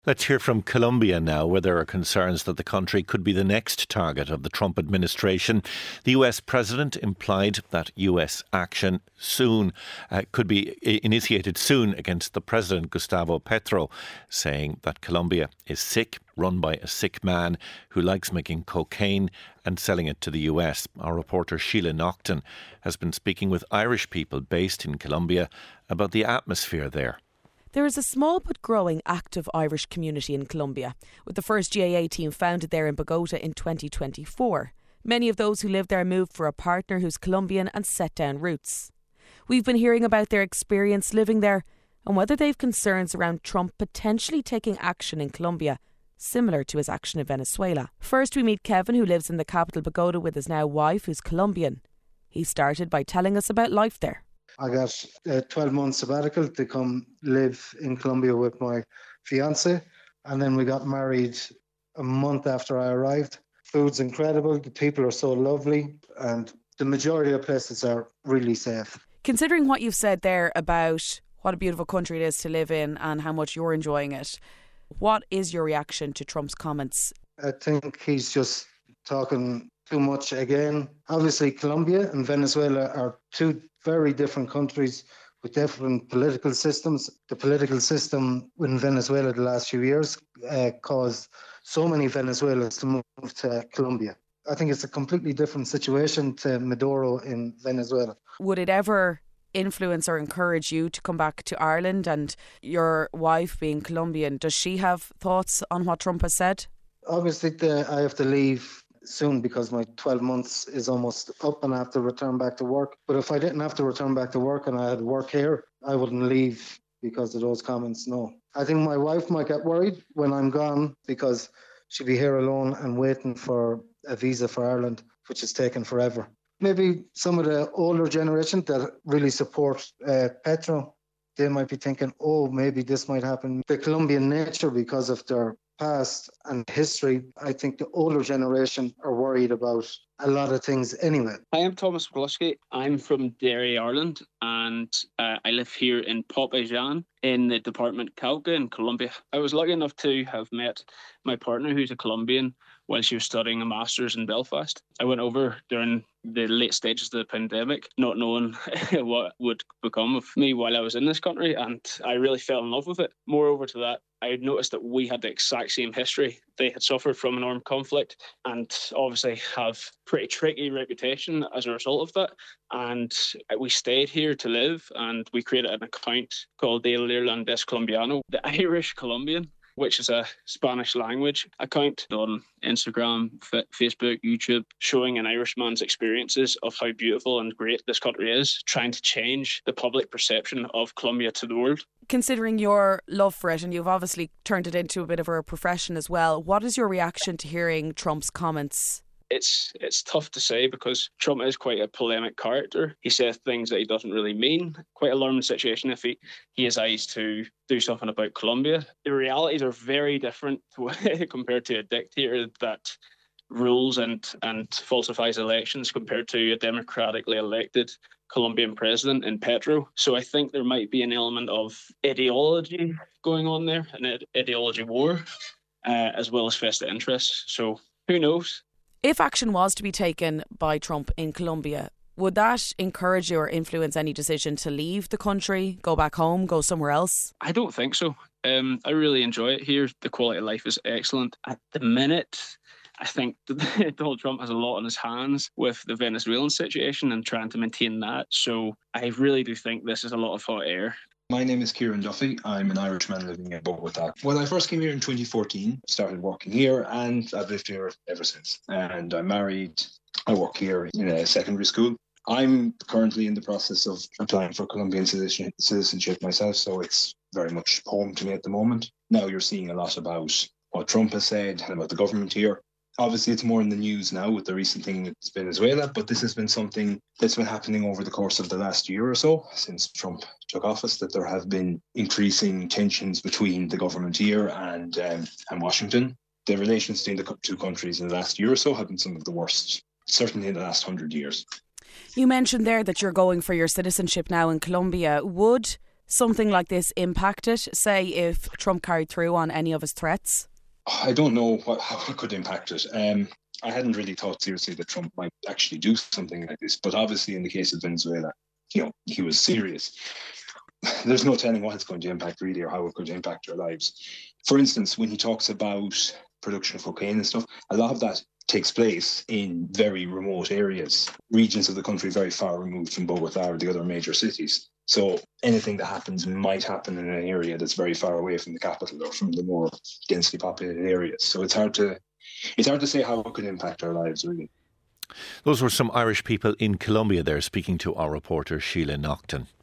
Let's hear from Colombia now, where there are concerns that the country could be the next target of the Trump administration. The US president implied that US action soon could be initiated soon against the president, Gustavo Petro, saying that Colombia is sick, run by a sick man who likes making cocaine and selling it to the US. Our reporter Sheila Naughton has been speaking with Irish people based in Colombia about the atmosphere there. There is a small but growing active Irish community in Colombia, with the first GAA team founded there in Bogota in 2024. Many of those who live there moved for a partner who's Colombian and set down roots. We've been hearing about their experience living there and whether they've concerns around Trump potentially taking action in Colombia, similar to his action in Venezuela. First, we meet Kevin, who lives in the capital Bogota with his now wife, who's Colombian. He started by telling us about life there. I got a 12-month sabbatical to come live in Colombia with my fiance, and then we got married a month after I arrived. Food's incredible, the people are so lovely, and the majority of places are really safe. Considering what you've said there about what a beautiful country it is to live in and how much you're enjoying it, what is your reaction to Trump's comments? I think he's just talking too much again. Obviously, Colombia and Venezuela are two very different countries with different political systems. The political system in Venezuela the last few years caused so many Venezuelans to move to Colombia. I think it's a completely different situation to Maduro in Venezuela. Would it ever influence or encourage you to come back to Ireland? And your wife being Colombian, does she have thoughts on what Trump has said? Obviously, I have to leave soon because my 12 months is almost up and I have to return back to work. But if I didn't have to return back to work and I had work here, I wouldn't leave because of those comments, no. I think my wife might get worried when I'm gone because she'll be here alone and waiting for a visa for Ireland, which is taking forever. Maybe some of the older generation that really support Petro, they might be thinking, oh, maybe this might happen. The Colombian nature, because of their past and history, I think the older generation are worried about a lot of things anyway. Hi, I'm Thomas McCluskey. I'm from Derry, Ireland, and I live here in Popayán in the department Cauca in Colombia. I was lucky enough to have met my partner, who's a Colombian, while she was studying a master's in Belfast. I went over during the late stages of the pandemic, not knowing what would become of me while I was in this country, and I really fell in love with it. Moreover to that, I had noticed that we had the exact same history. They had suffered from an armed conflict and obviously have pretty tricky reputation as a result of that. And we stayed here to live, and we created an account called El Irlandés Colombiano, the Irish Colombian, which is a Spanish language account on Instagram, Facebook, YouTube, showing an Irishman's experiences of how beautiful and great this country is, trying to change the public perception of Colombia to the world. Considering your love for it, and you've obviously turned it into a bit of a profession as well, what is your reaction to hearing Trump's comments? It's tough to say because Trump is quite a polemic character. He says things that he doesn't really mean. Quite a alarming situation if he has eyes to do something about Colombia. The realities are very different compared to a dictator that rules and falsifies elections compared to a democratically elected Colombian president in Petro. So I think there might be an element of ideology going on there, an ideology war, as well as vested interests. So who knows? If action was to be taken by Trump in Colombia, would that encourage you or influence any decision to leave the country, go back home, go somewhere else? I don't think so. I really enjoy it here. The quality of life is excellent. At the minute, I think Donald Trump has a lot on his hands with the Venezuelan situation and trying to maintain that. So I really do think this is a lot of hot air. My name is Kieran Duffy. I'm an Irishman living in Bogota. When I first came here in 2014, started working here, and I've lived here ever since. And I'm married. I work here in a secondary school. I'm currently in the process of applying for Colombian citizenship myself, so it's very much home to me at the moment. Now you're seeing a lot about what Trump has said and about the government here. Obviously, it's more in the news now with the recent thing with Venezuela, but this has been something that's been happening over the course of the last year or so since Trump took office, that there have been increasing tensions between the government here and Washington. The relations between the two countries in the last year or so have been some of the worst, certainly in the last 100 years. You mentioned there that you're going for your citizenship now in Colombia. Would something like this impact it, say if Trump carried through on any of his threats? I don't know how it could impact it. I hadn't really thought seriously that Trump might actually do something like this, but obviously in the case of Venezuela, he was serious. There's no telling what it's going to impact really, or how it could impact our lives. For instance, when he talks about production of cocaine and stuff, a lot of that takes place in very remote areas, regions of the country very far removed from Bogota or the other major cities. So anything that happens might happen in an area that's very far away from the capital or from the more densely populated areas. So it's hard to say how it could impact our lives, really. Those were some Irish people in Colombia there speaking to our reporter Sheila Naughton.